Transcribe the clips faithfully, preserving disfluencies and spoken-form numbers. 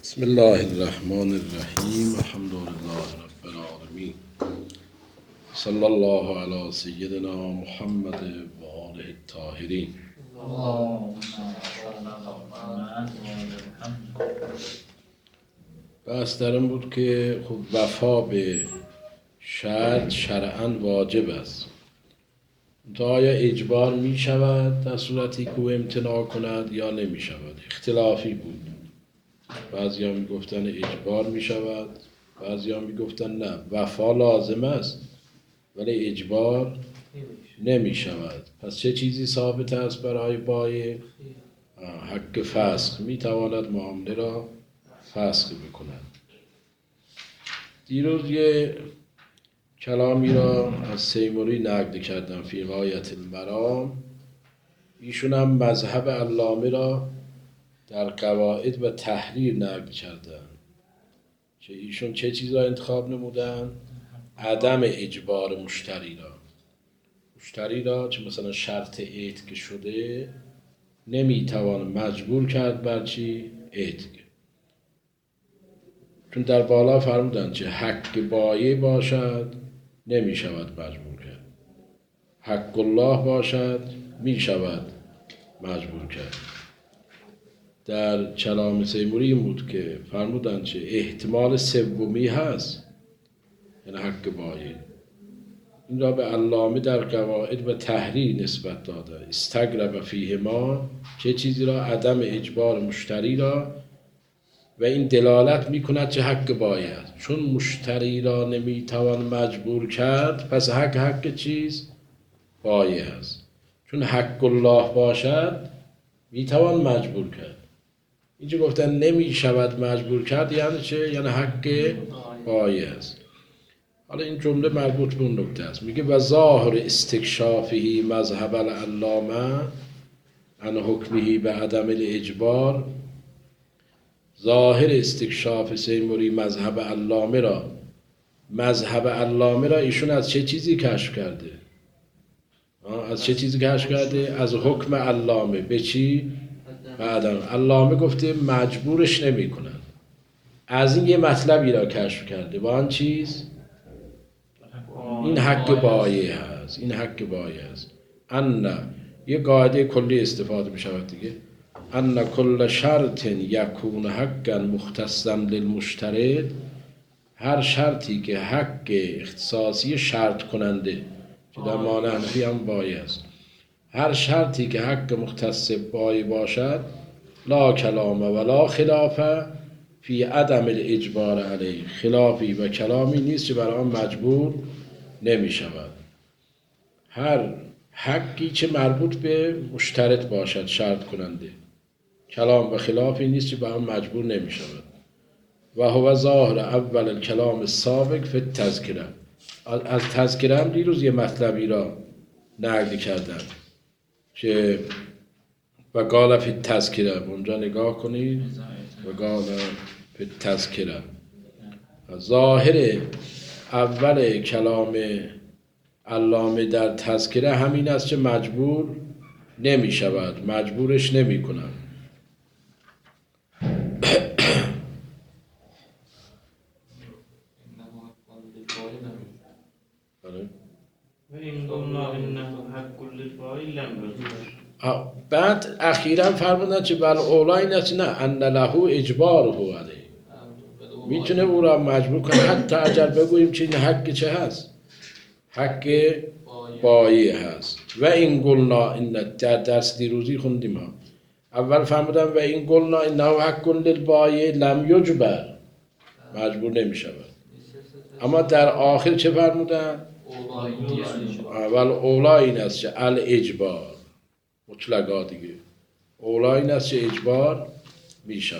بسم الله الرحمن الرحیم. الحمد لله رب العالمین. صلی الله علی سیدنا محمد و آله الطاهرین. بحث در این بود که خب وفا به شرط شرعاً واجب است. تا آیا اجبار می شود در صورتی که او امتناع کند یا نمی شود؟ اختلافی بود. بعضی ها می گفتن اجبار می شود، بعضی ها می گفتن نه، وفا لازم است ولی اجبار نمی شود. پس چه چیزی ثابت است برای بایع؟ حق فسخ. می تواند معامله را فسخ بکند. دیروز یه کلامی را از سیموری نقل کردم فی غایت المرام. ایشون هم مذهب علامه را در قواعد و تحریر نقل کردن که ایشون چه چیز را انتخاب نمودن؟ عدم اجبار مشتری را. مشتری را چه مثلا شرط عتق شده نمیتوان مجبور کرد بر چی؟ عتق. چون در بالا فرمودن که حق بایع باشد نمی شود مجبور کرد، حق الله باشد می شود مجبور کرد. در کلام سیموری بود که فرمودن که احتمال سومی هست، یعنی حق بایع. این را به علامه در قواعد و تحریر نسبت داده. استقرب فیه ما، چه چیزی را؟ عدم اجبار مشتری را، و این دلالت می کند که حق بایع است. چون مشتری را نمی توان مجبور کرد، پس حق حق چیز؟ بایع است. چون حق الله باشد می توان مجبور کرد. اینجا گفتن نمی شود مجبور کرد، یعنی چه؟ یعنی حق بایع است. حالا این جمله مربوط به اون نکته است. میگه و ظاهر استکشافه مذهب العلامه عن حکمه به عدم الاجبار. ظاهر استکشاف سیموری مذهب علامه را، مذهب علامه را ایشون از چه چیزی کشف کرده؟ از چه چیزی کشف کرده؟ از حکم علامه به چی؟ به عدم. علامه گفته مجبورش نمی کنن. از این یه مطلبی را کشف کرده. با آن چیز؟ این حق بایع هست. این حق بایع هست. ان یه قاعده کلی استفاده می شود دیگه. ان کل شرط یکون حقا مختصا للمشترط. هر شرطی که حق اختصاصی شرط کننده، که در معنی حنفی هم بایع است، هر شرطی که حق مختص بایع باشد لا کلام ولا خلاف فی عدم الاجبار علیه. خلافی و کلامی نیست که برای آن مجبور نمی شود. هر حقی که مربوط به مشترط باشد، شرط کننده، کلام و خلافی نیست که برای آن مجبور نمی شود. و هو ظاهر اول الکلام السابق فی التذکره. از تذکره هم دیروز یه مطلبی را نقل کردن که و قال فی التذکره. اونجا نگاه کنید. و قال فی التذکره. ظاهر اول کلام علامه در تذکره همین است که مجبور نمی شود، مجبورش نمی کنم. بعد اخیرا فرمودن که بل اولا این است نه ان له اجباره علیه، میتونه او را مجبور کنه. حتی اگر بگوییم که این حق چه هست؟ حق بایع هست. و این قلنا این در درس دیروزی خوندیم ها. اول فرمودن و این قلنا انه حق للبایع لم یجبر، مجبور نمی شود. اما در آخر چه فرمودن؟ اول اولا این است که الاجبار مطلقا دیگه. اولا این است که اجبار می شود.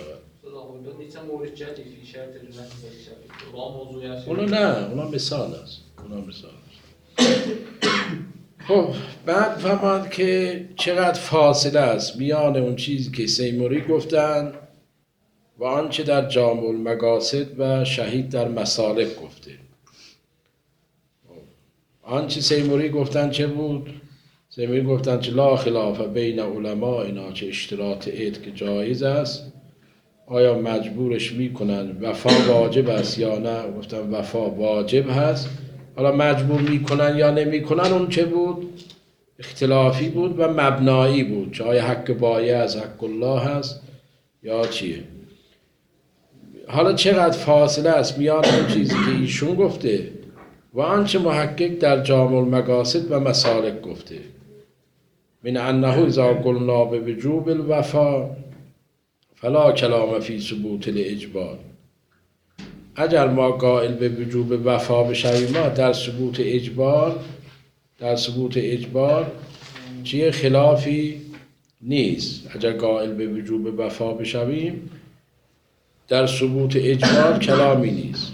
اونا نه، اونا مثال است. اونا مثال است. خب بعد فهمند که چقدر فاصله است میان اون چیزی که سیموری گفتن و آنچه در جامع المقاصد و شهید در مسالک گفته. آنچه سیموری گفتن چه بود؟ سیموری گفتن که لا خلاف بین علماء اینا که اشتراط عتق جایز است آیا مجبورش میکنن وفا واجب است یا نه؟ گفتم وفا واجب هست. حالا مجبور میکنن یا نمیکنن اون چه بود؟ اختلافی بود و مبنایی بود، چه آیا حق بایع از حق الله هست یا چیه. حالا چقدر فاصله است میان اون چیزی که ایشون گفته و آنچه محقق در جامع المقاصد و مسالک گفته، من انه اذا قلنا بوجوب الوفا فلا کلام فی ثبوت الاجبار. اگر ما قائل به وجوب وفا بشویم، ما در ثبوت اجبار در ثبوت اجبار چیه خلافی نیست. اگر قائل به وجوب وفا بشویم در ثبوت اجبار کلامی نیست.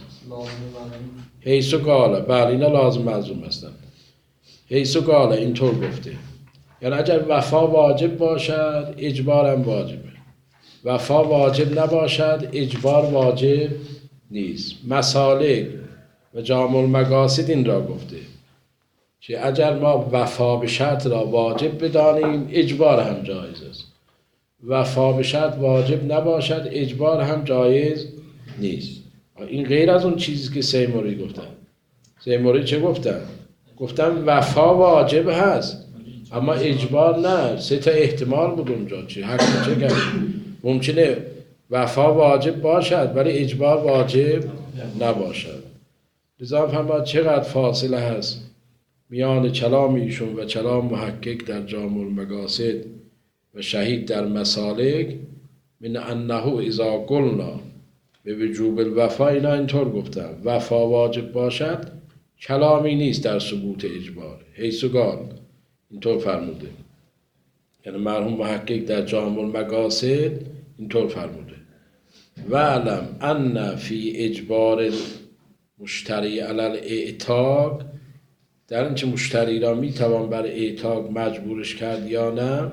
حیث قال، بله اینا لازم ملزوم هستند. حیث قال اینطور گفته، یعنی اگر وفا واجب باشد اجبار هم واجبه، وفا واجب نباشد اجبار واجب نیست. مسالک و جامع المقاصد این را گفته که اگر ما وفا به شرط را واجب بدانیم اجبار هم جایز است، وفا به شرط واجب نباشد اجبار هم جایز نیست. این غیر از اون چیزی که سیموری گفتن. سیموری چه گفتن؟ گفتن وفا واجب هست اما اجبار نه. سه تا احتمال بود اونجا. چی حق چه کرد؟ ممکنه وفا واجب باشد ولی اجبار واجب نباشد. لذا فهمید چقدر فاصله هست میان کلام ایشون و کلام محقق در جامع المقاصد و شهید در مسالک. من انه اذا قلنا به وجوب الوفا، اینا اینطور گفتن وفا واجب باشد کلامی نیست در ثبوت اجبار. حیث قال اینطور فرموده، یعنی مرحوم محقق در جامع المقاصد اینطور فرموده و علم ان فی اجبار مشتری علی الاعتاق، در اینکه مشتری را میتوان بر اعتاق مجبورش کرد یا نه،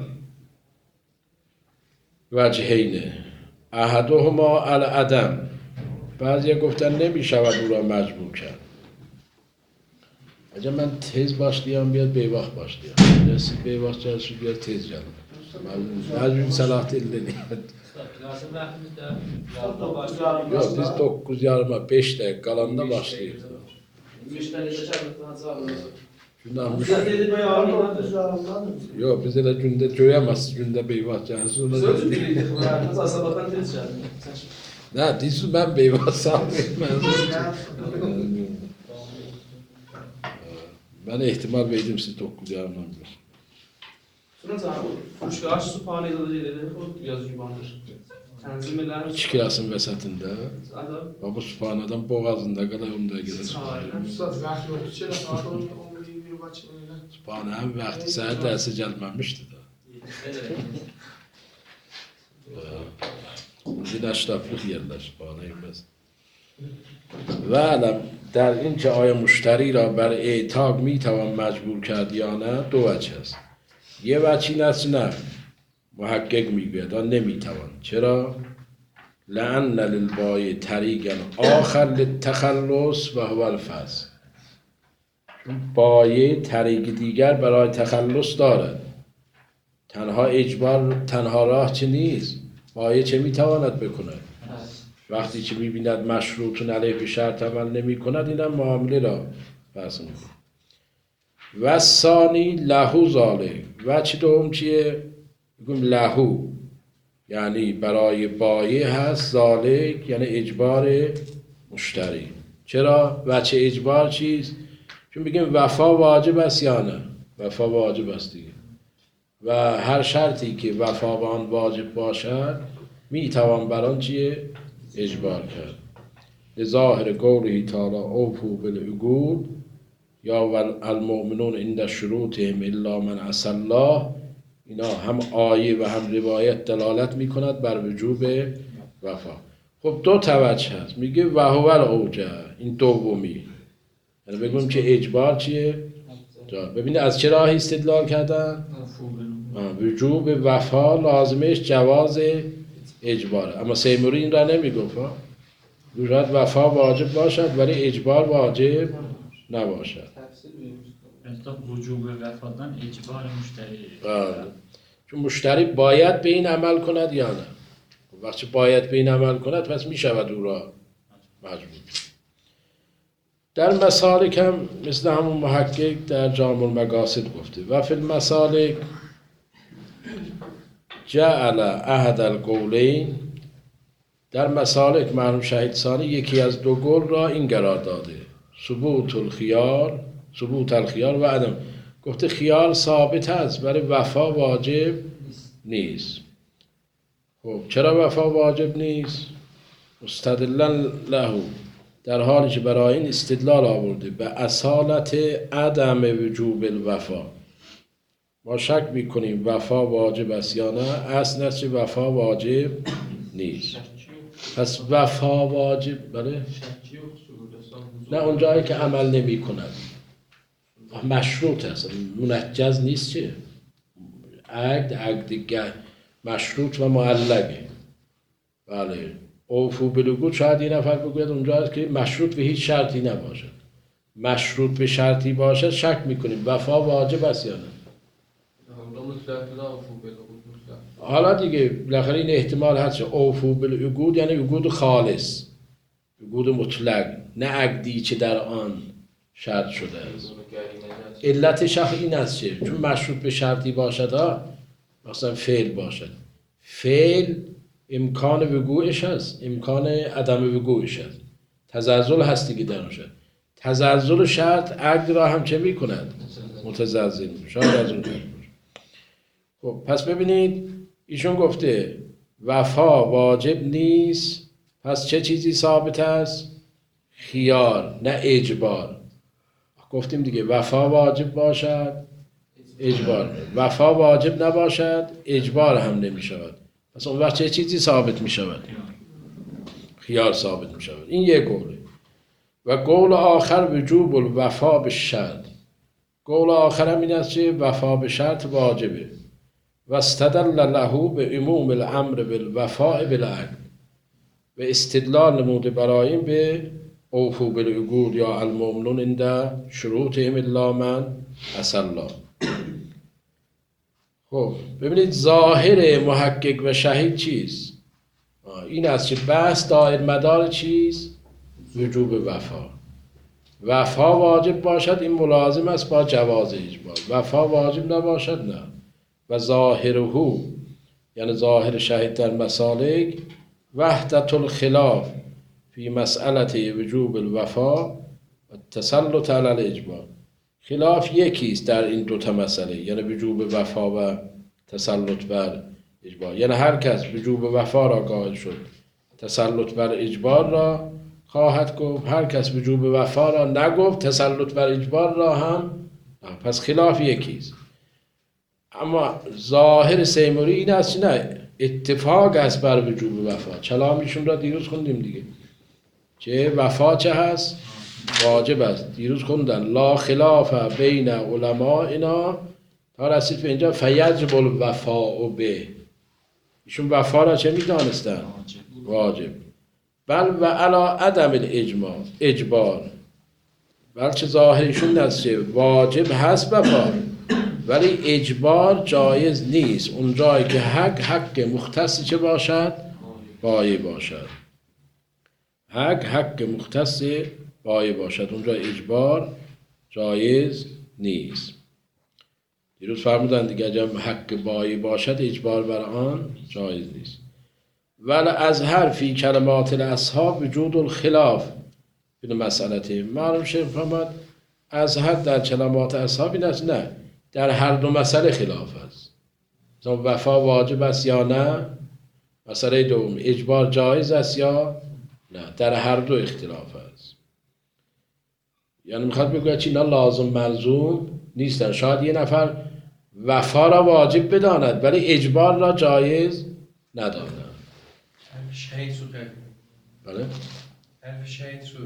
وجهینه احدهما العدم. بعضی گفتن نمیشود او را مجبور کرد. اگه من تیز باش دیام بیاد بیوقت باش دیام رسید بیوقت جلسو بیاد تیز جلو مجبور صلاحت illi نیاد. Yok biz dokuz yarıma beş dakika kalanda başlayırız. Yok biz de günde göremezsiniz günde beyvat canlısı. Söz biriydi. Sabahtan tez canlı. Ne diyorsun ben beyvat sağlayayım. Ben ihtimal verdim siz dokuz yarımdan bir. Kuşkaş su paneli dedi o yazıcı bandır. Çıkırasın vesatında. Baba Sübhane'den boğazında kadar onda gider. Sübhane hem vakti saat dersi gelmemişti de. Bir aşraflık yerler Sübhane'yi biz. Ve alem در این که آیا مشتری را بر اعتاق میتوان مجبور کرد یا نه دو وجه است. یه وجه این است نه محقق میگوید آن نمیتوان. چرا؟ لأن للبایع طریقا آخر للتخلص و هو الفسخ. بایع طریق دیگر برای تخلص دارد. تنها اجبار تنها راه چه نیست. بایع چه میتواند بکند؟ وقتی که میبیند مشروطون علیه به شرط عمل نمی کند اینم معامله را بحث میکنه. و ثانی لهو ذالک. و چی دوم چیه؟ میگم لهو یعنی برای بایع هست، ذالک یعنی اجبار مشتری. چرا؟ و چه اجبار چیست؟ چون بگیم وفا واجب است یا نه؟ وفا واجب است دیگه. و هر شرطی که وفا به آن واجب باشد میتوان بر آن چیه؟ اجبار کرد. لظاهر قوله تعالی اوفوا بالعقود یا والمؤمنون عند شروطهم الا من عصى الله. اینا هم آیه و هم روایت دلالت میکند بر وجوب وفا. خب دو توجه هست. میگه و هو الاوجه، این دومی. یعنی بگم که اجبار چیه؟ ببینید از چه راهی استدلال کردن؟ وجوب وفا لازمش جواز اجبار. اما سیموری این را نمیگفت. شاید وفا واجب باشد ولی اجبار واجب نباشد. وجوب وفادن اجبار مشتری. چون مشتری باید به این عمل کند یا نه. وقتی باید به این عمل کند پس می شود او را مجبور. در مسالک هم مثل همون محقق در جامع المقاصد گفته و فی المسالک جعل احد القولین، در مسالک مرحوم شهید ثانی یکی از دو قول را این قرار داده ثبوت الخیار ثبوت الخیار و عدم، گفته خیال ثابت است برای وفا واجب نیست. خب چرا وفا واجب نیست؟ مستدلن له، در حالی که برای این استدلال آورده به اصالت عدم وجوب الوفا. ما شک میکنیم وفا واجب است یا نه، اصل است که وفا واجب نیست. پس وفا واجب بله؟ نه اونجایی که عمل نمی کند مشروط است، منجز نیست. چه؟ عقد عقد مشروط و معلقه. بله اوفو بالعقود شاید این نفر بگوید اونجاست که مشروط به هیچ شرطی نباشد. مشروط به شرطی باشد شک میکنیم وفا واجب است یا نه. حالا دیگه بالاخره این احتمال هست اوفو بالعقود یعنی عقود خالص، عقود مطلق، نه عقدی که در آن شرط شده است. علتش این است که چون مشروط به شرطی باشد ها، مثلا فعل باشد، فعل امکان وقوعش هست، امکان عدم وقوعش هست، تزلزل هست دیگه در اون شد. تزلزل شرط عقد را هم چه می کند؟ متزلزل شاید از اون باشه. خب پس ببینید ایشون گفته وفا واجب نیست، پس چه چیزی ثابت است؟ خیار نه اجبار. گفتیم دیگه وفا واجب باشد اجبار، وفا واجب نباشد اجبار هم نمی شود. پس اون وقت چه چیزی ثابت می شود؟ خیار ثابت می شود. این یک قوله. و قول آخر وجوب الوفا به شرط، قول آخر هم این است که وفا به شرط واجبه. و استدل له به عموم الامر بالوفاء بالعقد، و استدلال نموده برای این به اوفو بالعقود یا المؤمنون عند شروطهم الا من عصی. خب ببینید ظاهر محقق و شهید چیست؟ این است که بحث دایر مدار چیست؟ وجوب وفا. وفا واجب باشد این ملازم است با جواز اجبار، وفا واجب نباشد نه. و ظاهره یعنی ظاهر شهید در مسالک وحدت الخلاف فی مسئله وجوب الوفا و تسلط علی الاجبار. خلاف یکیست در این دو تا مسئله، یعنی وجوب وفا و تسلط بر اجبار. یعنی هر کس وجوب وفا را قائل شد تسلط بر اجبار را خواهد گفت، هر کس وجوب وفا را نگفت تسلط بر اجبار را هم نه. پس خلاف یکیست. اما ظاهر سیموری این است نه اتفاق است بر وجوب وفا. کلامیشون را دیروز خوندیم دیگه که وفا چه هست؟ واجب است. دیروز خوندن لا خلاف بین علمائنا تا رسید به اینجا فیجب الوفاء به. ایشون وفا را چه میدانستن؟ واجب. بل و علا عدم الاجماع اجبار، بلکه ظاهرشون است که واجب هست وفا ولی اجبار جایز نیست. اون جایی که حق حق مختص چه باشد؟ بایی باشد. حق حق مختص بایی باشد، اونجا اجبار جایز نیست. دیروز فرمودن دیگه اگر حق بایی باشد اجبار بر آن جایز نیست. ولی از هر فی کلمات الاصحاب وجود الخلاف این مسئله. معلوم شد فرمود از هر در کلمات اصحاب این است نه در هر دو مسئله خلاف است. وفا واجب است یا نه؟ مسئله دوم اجبار جایز است یا نه؟ در هر دو اختلاف است. یعنی میخواد بگوید چی اینا لازم ملزوم نیستن. شاید یه نفر وفا را واجب بداند ولی اجبار را جایز نداند. شهید سو کرد. بله؟ حرف شهید سو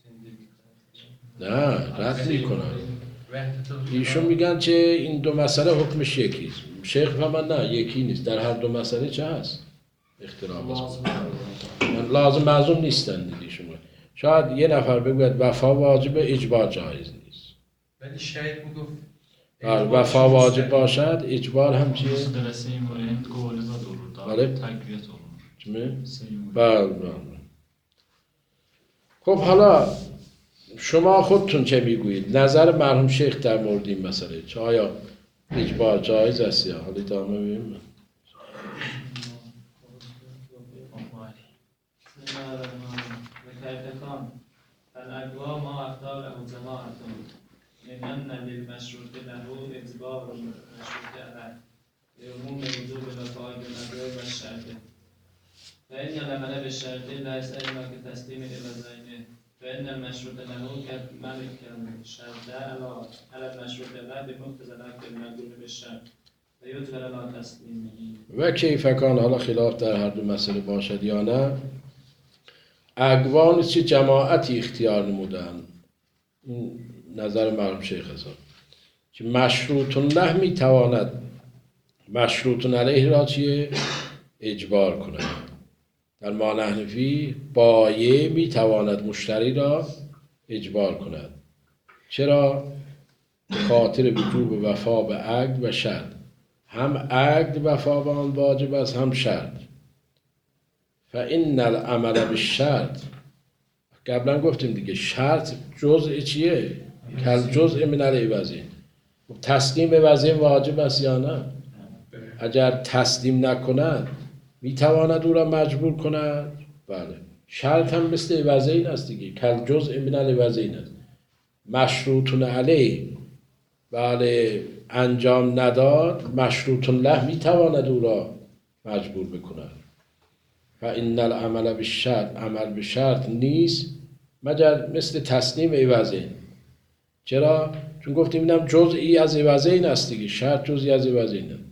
نه رد میکنن. ایشون میگن که این دو مسئله حکمش یکیست. شیخ فرمان نه یکی نیست، در هر دو مسئله چه هست؟ اختلاف است. لازم, لازم معزوم نیستن دیگه. شما شاید یه نفر بگوید وفا واجب اجبار جایز نیست. ولی شهید میگفت وفا واجب باشد اجبار هم چیه؟ درسته این مورد قول داد بله؟ تقویت چمه؟ سیمون. بله بله. خب حالا شما خودتون چه میگویید؟ نظر مرحوم شیخ در مورد این مسئله چه آیا اجبار جایز است یا حالا ادامه ببینیم. بسم الله الرحمن الرحیم. وكيف كان فالأقوى ما أختاره جماعة من أن للمشروط له إجبار المشروط عليه لعموم وجوب الوفاء بالأدعاء والشرط فإن العمل بالشرط ليس إلا كتسليم الوزين فإن المشروط له كملك الشرط على المشروط له بمقتضى العقد المقبول بالشرط ويجبر على تسليمه. و کیف کان، حالا خلاف در هر دو مسئله باشد یا نه، اقوان چه جماعتی اختیار نمودن، این نظر مرحوم شیخ حساب، که مشروط له میتواند مشروط علیه را چیه؟ اجبار کند. در ما نحنفی بایع میتواند مشتری را اجبار کند. چرا؟ خاطر وجوب وفا به عقد و شرط. هم عقد وفا به آن واجب است، هم شرط. فإن العمل بالشرط، قبلا گفتیم دیگه شرط جزء چیه؟ کل جزء من العوضین. تسلیم وضع واجب است یا نه؟ اگر تسلیم نکند میتواند او را مجبور کند؟ بله. شرط هم مثل عوضین است دیگه، کل جزء من العوضین است. مشروط علیه بله انجام نداد، مشروط له میتواند او را مجبور بکند. و این العمل بالشرط، عمل به شرط نیست مگر مثل تسلیم عوضین. چرا؟ چون گفتیم اینم جزئی از عوضین است دیگه، شرط جزئی از عوضین است.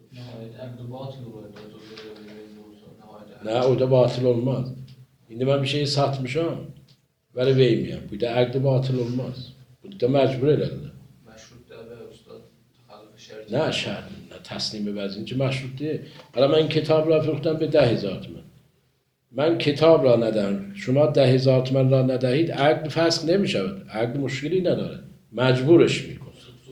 نه او da batıl olmaz. Şimdi ben bir şeyi satmışım, böyle vermeyeyim. Bu da akdı batıl olmaz. Bu da mecbur ederler. مشروط به استاد تخلف شرط. نه شرط، نه تسلیم وزین چه مشروط دیه. حالا من این کتاب را فروختم به ده هزار تومن. من کتاب را ندهم، شما ده هزار تومن را ندهید، عقد فسخ نمی شود. عقد مشکلی نداره، مجبورش میکن.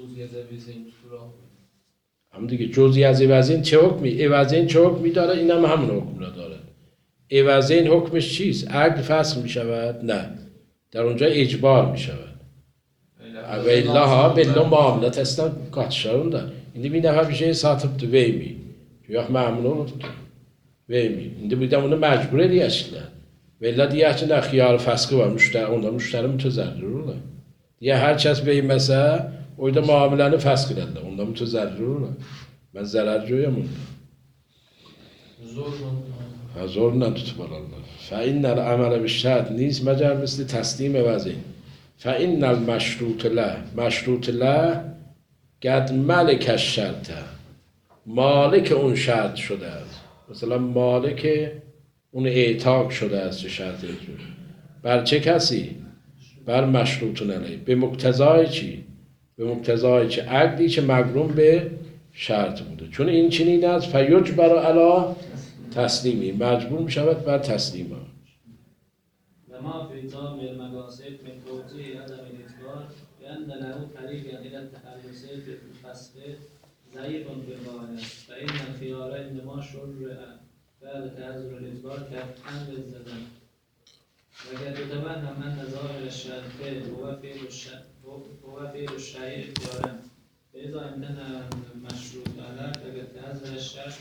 هم دیگه جزئی از عوضین چه حکمی؟ عوضین چه حکمی داره؟ این هم همون حکم را داره. عوضین حکمش چیست؟ عقد فسخ می شود؟ نه، در اونجا اجبار می شود. و الا ها بالله معاملت اصلا kaçışlarında. Şimdi bir defa bir şey satıptı vermeyin. Yok memnun olurdu. Vermeyin. Şimdi bir de onu mecbur ediyorlar. Ve illa diye ki ne xiyar faskı var. Müşteri, onda müşteri mütezerrir olur. Diye herkes vermese orada muameleni fask ederler. Onda mütezerrir olur. Ben zarar görüyorum onda. زور Ha, zorla tutup alırlar. فَاِنَّ الْعَمَلَ بِالشَّرْطِ نیز مگر مثل تسلیم وزین. فَاِنَّ الْمَشْرُوطِ لَهُ مشروط له قد ملک الشرط، مالک اون شرط شده است. مثلا مالک اون اعتاق شده است شرط اجبار. بر چه کسی؟ بر مشروط علیه. به مقتضای چی؟ به مقتضای چی؟ عقدی که مقرون به شرط بوده. چون این چنین است فیجبر علی تسلیمی، مجبور می شود بر تسلیم ها. وما في جامع المقاصد من توجيه عدم الإجبار لأن له طريقا إلى التخلص بالفسخ ضعيف بالغاية فإن الخيار إنما شرع بعد تعذر الإجبار كأمر الزمن وقد يتوهم أن ظاهر الشرط هو فعل الشيء هو فعل الشيء اختيارا فإذا امتنع المشروط عليه فقد تعذر الشرط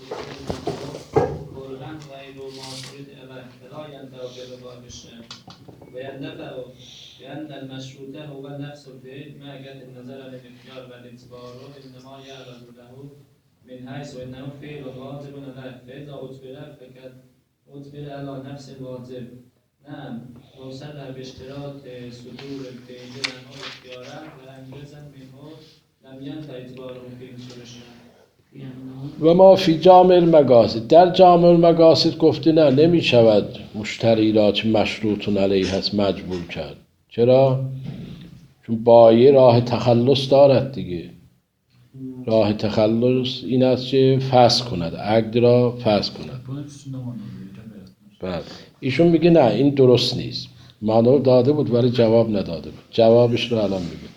قرآن غير معصرة أبد فلا ينتهي بالرضا بالشرط ويندفع بأن المشروط هو نفس الفعل ما قد النظر للاختيار والاعتبار إنما يعرض له من حيث إنه فعل واجب له فإذا أجبر فقد أجبر على نفس الواجب. نعم وصل باشتراط صدور الفعل عنه اختيارا وأنجزا منه لم ينتهي اعتباره في أصول الشرع. و ما فی جامع المقاصد، در جامع المقاصد گفته نه نمی شود مشتری را چه مشروط علیه هست مجبور کرد. چرا؟ چون بایع راه تخلص دارد دیگه. راه تخلص این است که فسخ کند، عقد را فسخ کند. بله. ایشون میگه نه این درست نیست. مانور داده بود ولی جواب نداده بود. جوابش رو الان میگه.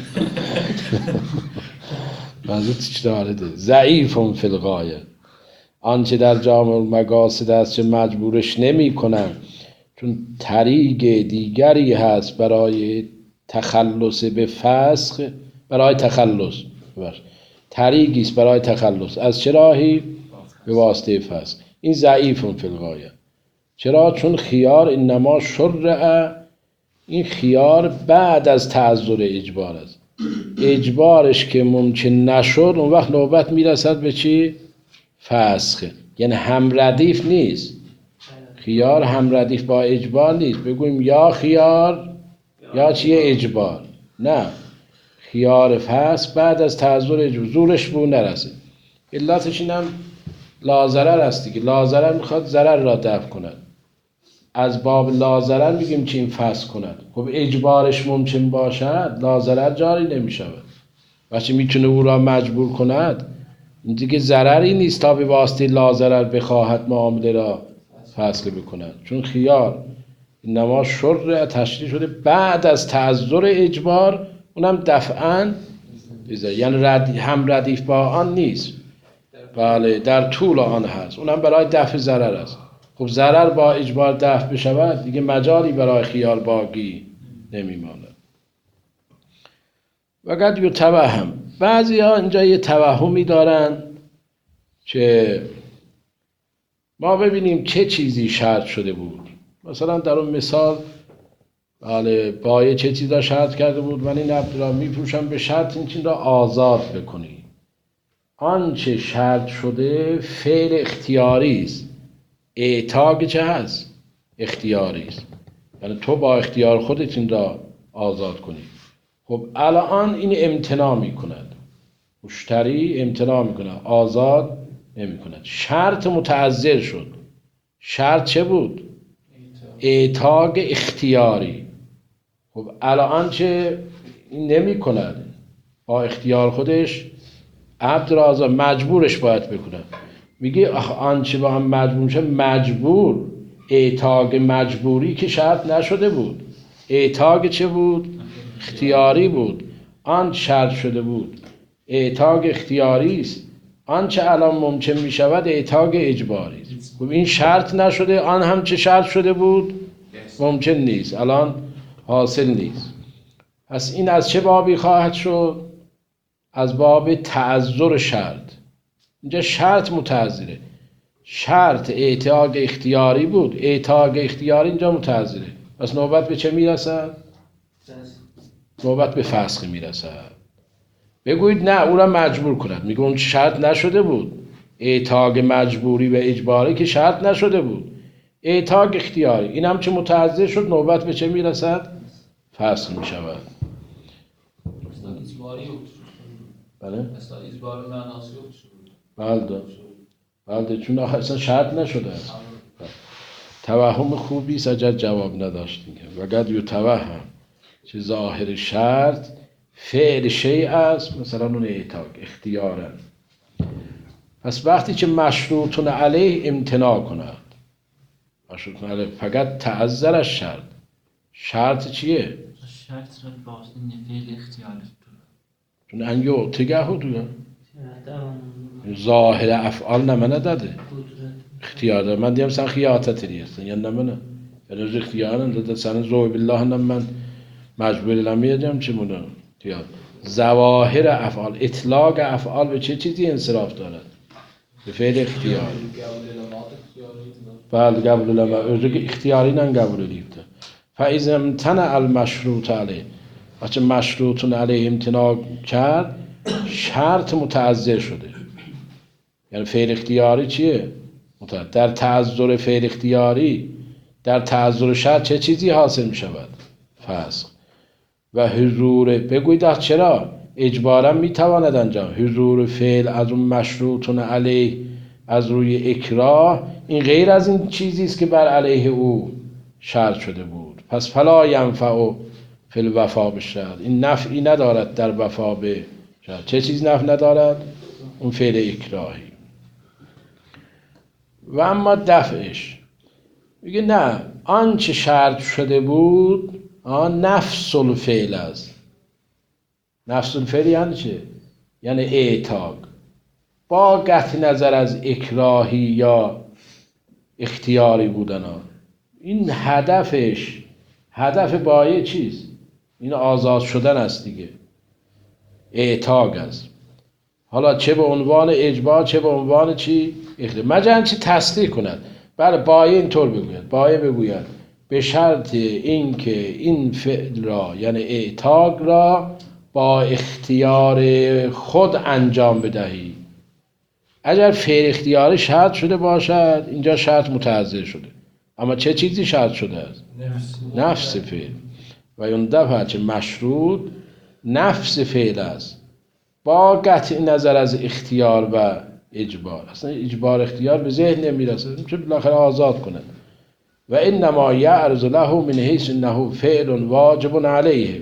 منظور چی داره؟ ضعیف فی الغایه. آنچه در جامع المقاصد است چه مجبورش نمی کنن، چون طریق دیگری هست برای تخلص به فسخ، برای تخلص ببخش. طریقی است برای تخلص از چه راهی؟ به واسطه فسخ. این ضعیف فی الغایه. چرا؟ چون خیار انما شرع، این خیار بعد از تعذر اجبار است. اجبارش که ممکن نشد اون وقت نوبت میرسد به چی؟ فسخ. یعنی هم ردیف نیست. خیار هم ردیف با اجبار نیست. بگویم یا خیار یا چیه اجبار. نه، خیار فسخ بعد از تعذر اجبار، زورش به اون نرسه. علتش اینم لازرر است دیگه. لازرر میخواد ضرر را دفع کند. از باب لازرر میگیم که این فسخ کند. خب اجبارش ممکن باشد، لازرر جاری نمیشود. وقتی میتونه او را مجبور کند، این دیگه ضرری نیست تا به واسطه لازرر بخواهد معامله را فسخ بکند. چون خیار انما شرع تشریع شده بعد از تعذر اجبار، اونم دفعاً، یعنی رد هم ردیف با آن نیست، بله در طول آن هست، اونم برای دفع ضرر است. خب ضرر با اجبار دفع بشود دیگه مجالی برای خیار باقی نمیماند. وقت یو توهم، بعضی ها اینجا یه توهمی دارن که ما ببینیم چه چیزی شرط شده بود. مثلا در اون مثال بله بایه چه چیزا شرط کرده بود؟ من این عبد را میفروشم به شرط این چیز را آزاد بکنی. آنچه شرط شده فعل اختیاری است. اعتاق چه هست؟ اختیاری است. یعنی تو با اختیار خودت این را آزاد کنی. خب الان این امتناع می کند، مشتری امتناع می کند، آزاد نمی کند. شرط متعذر شد. شرط چه بود؟ اعتاق اختیاری. خب الان چه این نمی کند، با اختیار خودش عبد را آزاد، مجبورش باید بکنه. میگه آنچه با هم مجبور میشه، مجبور، اعتاق مجبوری که شرط نشده بود. اعتاق چه بود؟ اختیاری بود. آن شرط شده بود، اعتاق اختیاری است. آنچه الان ممکن میشود اعتاق اجباری است. خب این شرط نشده، آن هم چه شرط شده بود؟ ممکن نیست، الان حاصل نیست. پس این از چه بابی خواهد شد؟ از باب تعذر شرط. اینجا شرط متعذره. شرط اعتاق اختیاری بود، اعتاق اختیاری اینجا متعذره. پس نوبت به چه میرسد؟ نوبت به فسخ میرسد. بگویید نه او را مجبور کند. میگه اون شرط نشده بود. اعتاق مجبوری و اجباری که شرط نشده بود. اعتاق اختیاری این هم چه متعذر شد، نوبت به چه میرسد؟ فسخ میشود. بله؟ مثلا اجبار معناسی بله بله چون اصلا شرط نشده است. توهم خوبی است اگر جواب نداشتیم. وقت یو توهم چه ظاهر شرط فعل شیء است، مثلا اون اعتاق اختیارا. پس وقتی که مشروطن علیه امتناع کند، مشروطن علیه فقط تعذر شرط. شرط چیه؟ شرط را واسطه فعل اختیاری چون انگو تگه دو ظاهر افعال نمنه داده اختیار داره. من دیم سن خیاطت ریستن یا نمنه یعنی اختیارن داده سن زوی بالله نم من مجبور نمیدم چه مونه تیاد. ظواهر افعال، اطلاق افعال به چه چیزی انصراف دارد؟ به فعل اختیار. بله قبول لما ارزق اختیاری نن قبول لیفته. فاذا امتنع المشروط علیه، وقتی مشروطن علیه امتناع کرد شرط متعذر شده. یعنی فعل اختیاری چیه؟ متعذر. در تعذر فعل اختیاری، در تعذر شرط چه چیزی حاصل می شود؟ فسخ. و حضور، بگویید چرا؟ اجبارا می تواند انجام. حضور فعل از اون مشروطن علیه از روی اکراه، این غیر از این چیزی است که بر علیه او شرط شده بود. پس فلا ینفع فی الوفا بالشرط، این نفعی ندارد در وفا به شرط. چه چیز نفع ندارد؟ اون فعل اکراهی. و اما دفعش میگه نه، آنچه شرط شده بود آن نفس الفعل است. نفس الفعل یعنی چه؟ یعنی اعتاق. با قطع نظر از اکراهی یا اختیاری بودن ها. این هدفش هدف بایع چیست؟ این آزاد شدن است دیگه، اعتاق است. حالا چه به عنوان اجبار چه به عنوان چی؟ اختیار. مجن چی تصدیق کند. بله بایع اینطور بگوید، بایع بگوید به شرط اینکه این فعل را یعنی اعتاق را با اختیار خود انجام بدهی. اگر فعل اختیاری شرط شده باشد اینجا شرط متعذر شده، اما چه چیزی شرط شده است؟ نفس نفس فعل. و اون دفعه چه مشروط نفس فعل است با قطع نظر از اختیار و اجبار. اصلا اجبار اختیار به ذهن نمیرسه، چه بالاخره آزاد کنه. و انما یعرض له من حیث انه فعل واجب علیه.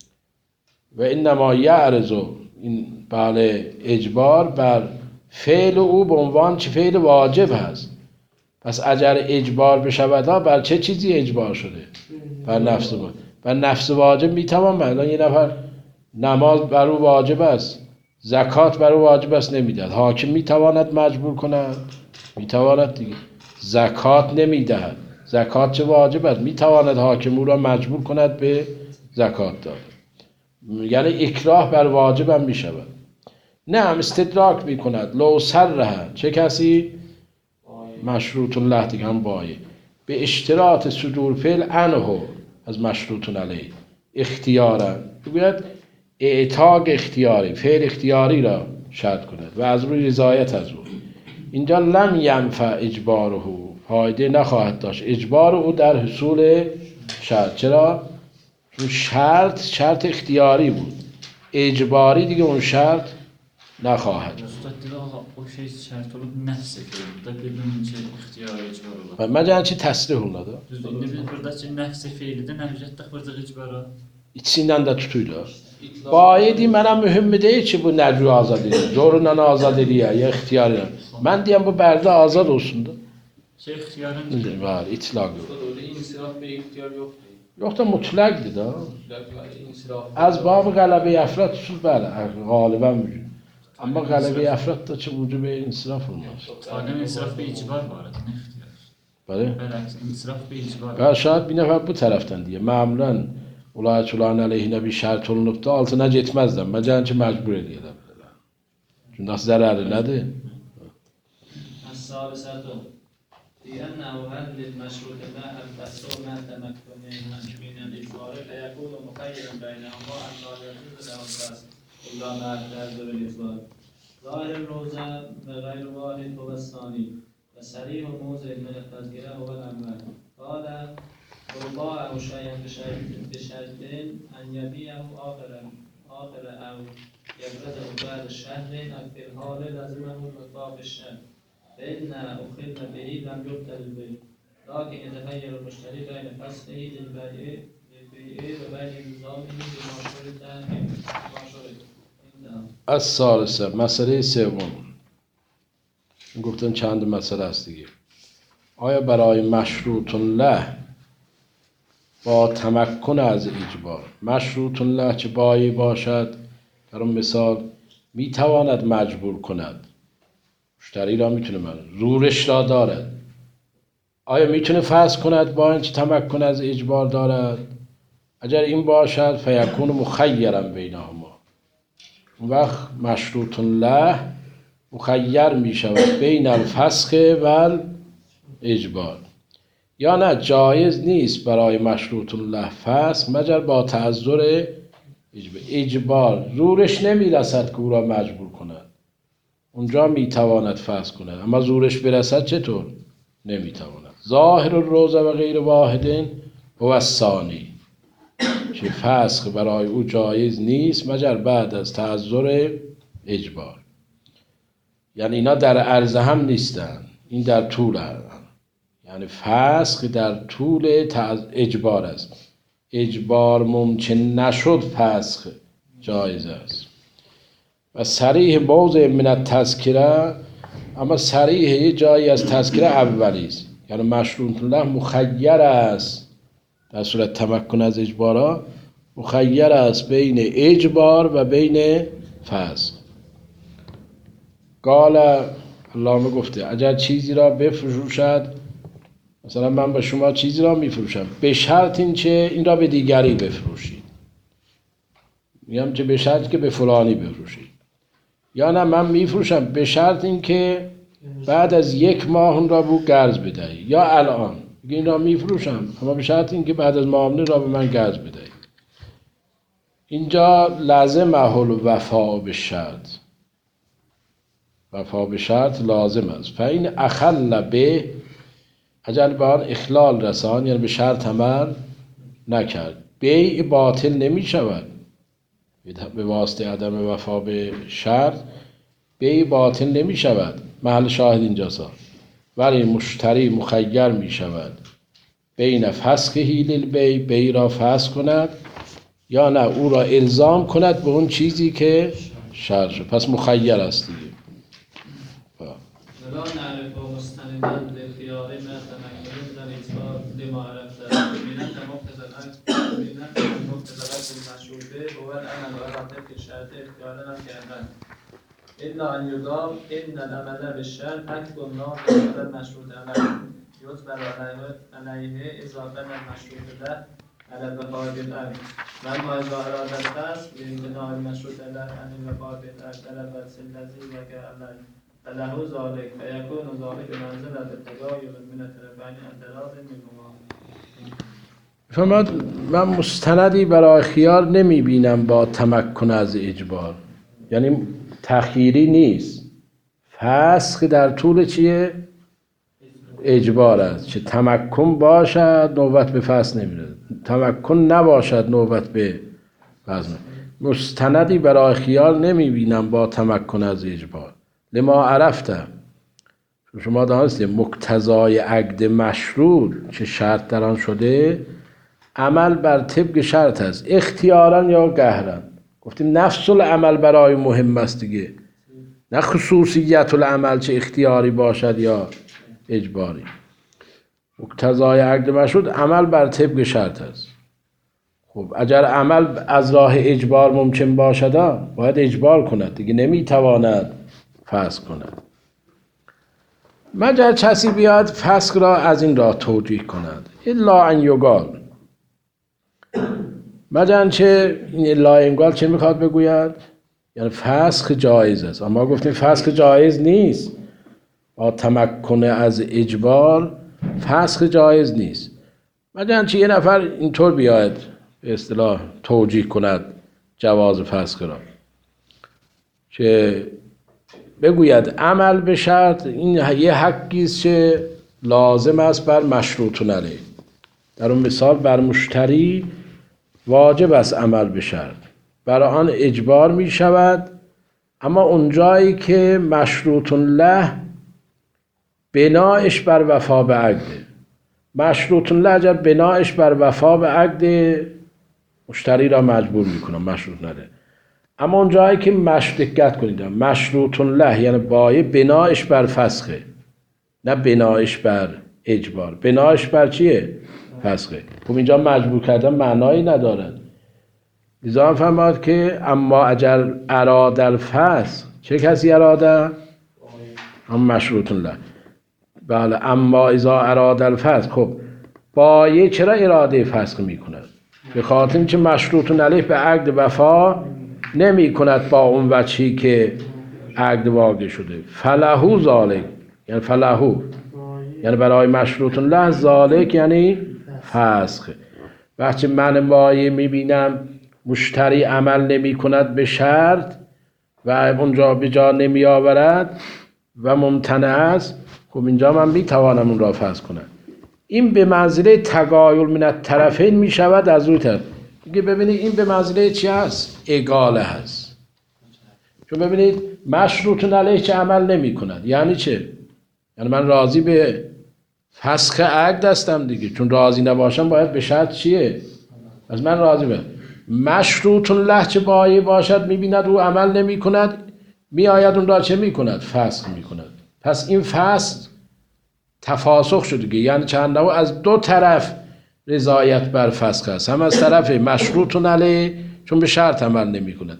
و انما یعرض این بله اجبار بر فعل او به عنوان چه فعل واجب هست. پس اگر اجبار بشود بر چه چیزی اجبار شده؟ بر نفس واجب. بر نفس واجب میتوان مثلا یه نفر نماز بر او واجب است، زکات بر او واجب است نمیدهد، حاکم میتواند مجبور کند؟ میتواند دیگه. زکات نمیدهد، زکات چه واجب است؟ میتواند حاکم او را مجبور کند به زکات داد. یعنی اکراه بر واجب هم میشود. نه هم استدراک میکند لو سرها چه کسی؟ مشروط له دیگه هم بایه به اشتراط صدور فعل عنه از مشروط علیه اختیارا بگوید اعتاق اختیاری فعل اختیاری را شرط کند و از روی رضایت از او. اینجا لم ینفع اجباره، فایده نخواهد داشت اجبار او در حصول شرط. چرا؟ چون شرط شرط اختیاری بود، اجباری دیگه اون شرط نخواهد. Usta dedi Allah o şey şart olup nefse fiili. Da bildiğin için ihtiyar icbar olur. و مجن چی تصریح olmadı. Düzdür. İndi biz burada için nefse fiilidir. Nemcettik burada icbara. İkisinden de tutuydu. Bayedi mənə mühüm deyil ki bu nəcü azad edir. Zorunla azad edir ya ihtiyarla. Mən deyəm bu bərdə azad olsundu. Şey ihtiyarın Var, itlaq yox. Orada insiraf ve ihtiyar yok değil. Yox da mutlaqdır da. Mutlak var, insiraf. Az babı qələbə əfrad usul bəli, qalibən vücud. Amma qələbə əfrad da ki vücub insiraf olmaz. Adem insiraf ve icbar var. Ne ihtiyar? Bəli. Beraks insiraf ve icbar. Və şahid bir nəfər bu tərəfdən deyir. Məmulən ulayçuların əleyhinə bir şərt olunubda altına getməzlər. Məcələn ki məcbur edirlər. Çünki zərəri nədir? الثالثة لأنه هل للمشروط له الفسر ما تمكن من الإجبار فيكون مخيرا بينهما أن لا يجوز له الفسر إلا مع تعذر الإجبار. ظاهر الروزة غير واحد هو الثاني وصريح موضع من التذكرة هو الأول. قال رباعه شيئا بشرط أن يبيعه آخر آخر أو يبرده بعد الشهر في الحال لازمه المطاع بالشهر فإن أخذ به لم يبتل به لكن يتخير المشتري بين فسخه للبيع وبين نظامه بما شرط ما شرط. از ثالثه مسئله سوم گفتن چند مسئله است دیگه. آیا برای مشروط له با تمکن از اجبار مشروط له چه بایی باشد در اون مثال میتواند مجبور کند، مشتری را میتونه من زورش را دارد، آیا میتونه فسخ کند با اینکه تمکن از اجبار دارد؟ اگر این باشد فیکون مخیرا بینهما، اون وقت مشروط له مخیر میشود بین الفسخ و اجبار. یا نه جایز نیست برای مشروط له فسخ مگر با تعذر اجبار. اجبار زورش نمیرسد که او را مجبور کند، اونجا میتواند فسخ کند، اما زورش برسد چطور؟ نمیتواند. ظاهر الروضه و غیر واحدین هو الثانی، که فسخ برای او جایز نیست مگر بعد از تعذر اجبار. یعنی اینا در عرض هم نیستن، این در طول هم. یعنی فسخ در طول اجبار است. اجبار ممکن نشد فسخ جایز است. و صریح موضع من التذکره، اما صریح یه جایی از تذکره اولی است، یعنی مشروط له مخیر است در صورت تمکن از اجبارا، مخیر است بین اجبار و بین فسخ. قال علامه گفته اگر چیزی را بفروشد، مثلا من به شما چیزی را میفروشم به شرط این چه این را به دیگری بفروشید، میگم که به شرط که به فلانی بفروشید، یا نه من میفروشم به شرط این که بعد از یک ماه اون را به قرض بدهی، یا الان این را میفروشم اما به شرط این که بعد از معامله را به من قرض بدهی. اینجا لازمه الوفا به شرط، وفا به شرط لازم است. فاین اخل به، اگر به آن اخلال رسان یعنی به شرط عمل نکرد، بیع باطل نمی شود به واسطه عدم وفا به شرط، بیع باطل نمی شود. محل شاهد اینجاست، ولی مشتری مخیر می شود بین فسخه للبیع، بیع را فسخ کند یا نه او را الزام کند به اون چیزی که شرط شد، پس مخیر است دیگه. ولا نعرف مستندا للخيار ما تمكن من الاثبات لما عرفت من مقتضى العقد من مقتضى العقد المشروطه هو العمل على ترك الشرط اختيارا كاملا الا ان يضاف ان العمل بالشرط حق الناقض على المشروط عمل يجبر عليه اضافه المشروط له على الوفاء بالعقد واما اذا اراد الفسخ بامتناع المشروط له عن الوفاء بالعقد على الفسخ الذي وقع عليه فله ذلك فيكون ذلك بمنزلة التغاير من الطرفين اعتراض منهما. فرمود من مستندی برای خیار نمی بینم با تمکن از اجبار، یعنی تخییری نیست، فسخ در طول چیه؟ اجبار است. چه تمکن باشد نوبت به فسخ نمیره، تمکن نباشد نوبت به فسخ. مستندی برای خیار نمی بینم با تمکن از اجبار. لما عرفته، شما دانسته مقتضای عقد مشروط چه شرط در آن شده، عمل بر طبق شرط است اختیارا یا قهرا. گفتیم نفس العمل برای مهم است دیگه، نه خصوصیت العمل چه اختیاری باشد یا اجباری. مقتضای عقد مشروط عمل بر طبق شرط است. خب اگر عمل از راه اجبار ممکن باشد باید اجبار کند دیگه، نمیتواند فسخ کند. مگر کسی بیاد فسخ را از این راه توجیه کند، الا ان یقال، مگر چه این الا انگال چه میخواد بگوید؟ یعنی فسخ جایز است، اما گفتیم فسخ جایز نیست، با تمکن از اجبار فسخ جایز نیست. مگر چه یه نفر اینطور بیاید به اصطلاح توجیه کند جواز فسخ را، که بگوید عمل به شرط این یه حقی است که لازم است بر مشروطون علیه. در اون مثال بر مشتری واجب است عمل به شرط، برای آن اجبار می شود، اما اونجایی که مشروطون له بنایش بر وفا به عقده، مشروطون له اگر بنایش بر وفا به عقده مشتری را مجبور می کنم مشروط نده، اما اون جایی که مشروط دقت کنید مشروطون له یعنی بایه بنایش بر فسخه، نه بنایش بر اجبار. بنایش بر چیه؟ فسخه. خب اینجا مجبور کردن معنایی ندارد. لذا هم فرماد که اما اجر اراد الفسخ، چه کسی اراده؟ هم مشروطون له. بله اما اذا اراد الفسخ، خب بایه چرا اراده فسخ میکند؟ به خاطر اینکه مشروطون علیه به عقد وفا نمی کند با اون وجهی که عقد واقع شده. فلهو ذالک یعنی فلهو یعنی برای مشروطون له ذالک یعنی فسخ. وقتی من بایه میبینم مشتری عمل نمی کند به شرط و اونجا به جا نمی آورد و ممتنع است، خب اینجا من میتوانم اون را فسخ کنم. این به منزله تغایر من الطرفین می شود از روی طرف دیگه. ببینید این به منزله چی هست؟ اگاله هست. چون ببینید مشروطون علیه چه عمل نمی کند، یعنی چه؟ یعنی من راضی به فسخ عقد هستم دیگه، چون راضی نباشم باید به شرط چیه؟ از من راضی به مشروطون له چه بایه باشد میبیند او عمل نمی کند، می آید اون را چه می کند؟ فسخ می کند. پس این فسخ تفاسخ شد دیگه، یعنی چند نوع از دو طرف رضایت بر فسخ است، هم از طرف مشروطون علیه چون به شرط عمل نمی کند،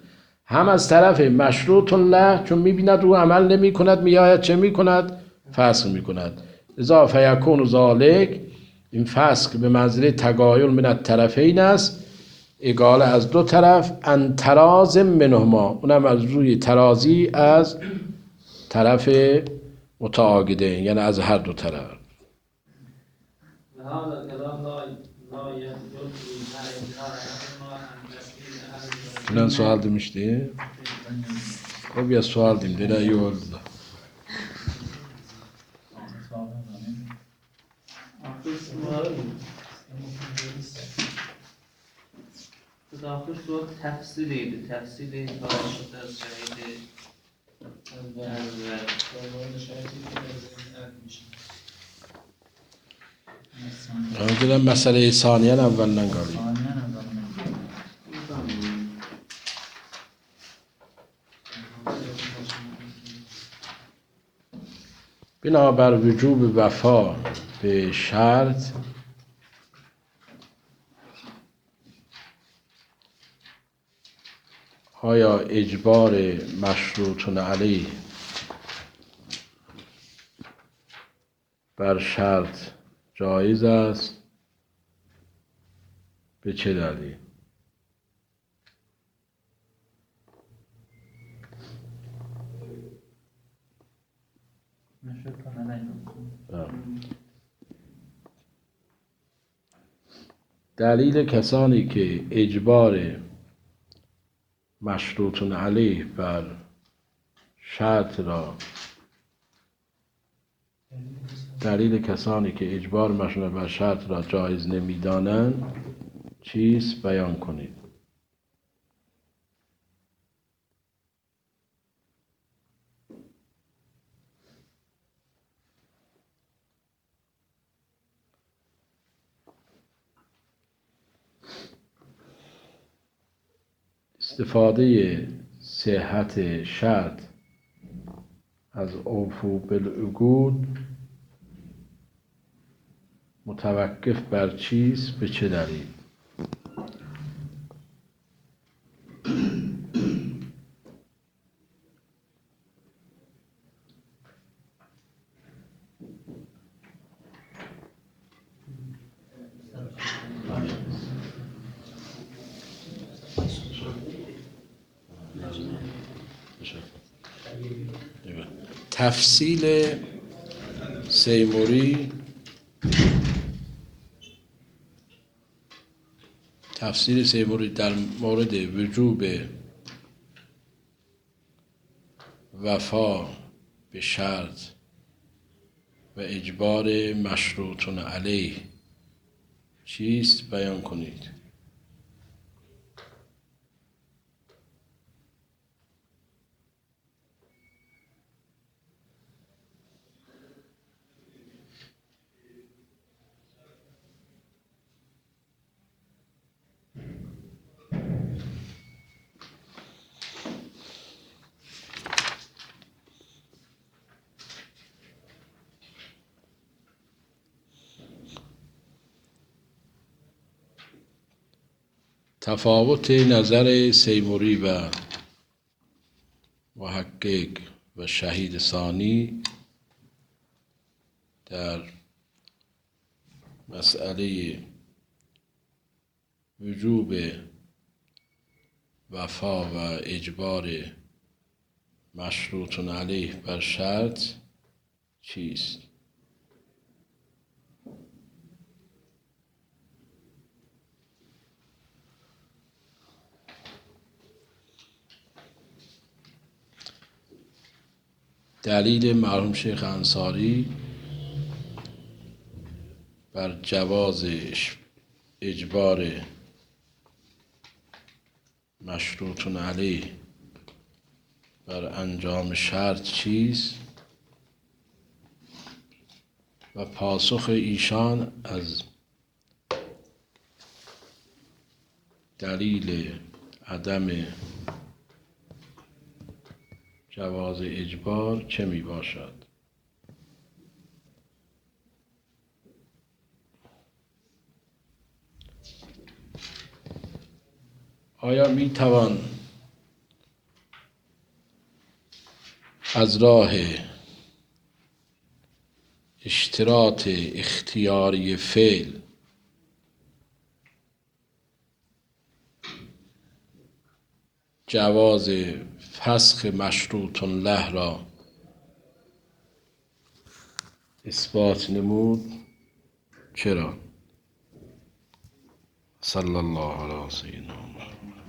هم از طرف مشروط له، چون میبیند او عمل نمی کند، میآید چه میکند؟ فسخ میکند. اذا فیکون ذالک، این فسخ به منزله تقایل من الطرفین است، اگاله از دو طرف، ان تراز منهما، اونم از روی ترازی از طرف متعاقدین، یعنی از هر دو طرف. وهذا الكلام لا لا يدل على إنكار أحدهما عن تسليم أحد Ulan sual demişti. O bir sual demişti. Ne iyi oldu. آخر سوال خود آخر سوال تفصیلی تفصیلی کار شده از شهید اول Ben دیدم مسئله ثانیه اولن قالی. بنابر وجوب وفا به شرط آیا اجبار مشروط علیه بر شرط جایز است؟ به چه دلیل؟ دلیل کسانی که اجبار مشروط علیه بر شرط را دلیل کسانی که اجبار مشروط بر شرط را جایز نمیدانند چیست؟ بیان کنید. استفاده صحت شرط از اوفو بالعقود متوقف بر چیست؟ به چه دلیل؟ تفصیل سیموری تفصیل سیموری در مورد وجوب وفا به شرط و اجبار مشروط علیه چیست؟ بیان کنید. تفاوت نظر سیموری و محقق و شهید ثانی در مسئله وجوب وفا و اجبار مشروط علیه بر شرط چیست؟ دلیل مرحوم شیخ انصاری بر جواز اجبار مشروط علیه بر انجام شرط چیست و پاسخ ایشان از دلیل عدم جواز اجبار چه می باشد؟ آیا می توان از راه اشتراط اختیاری فعل جواز فسخ مشروط له را اثبات نمود. چرا؟ صلی الله علی سیدنا محمد.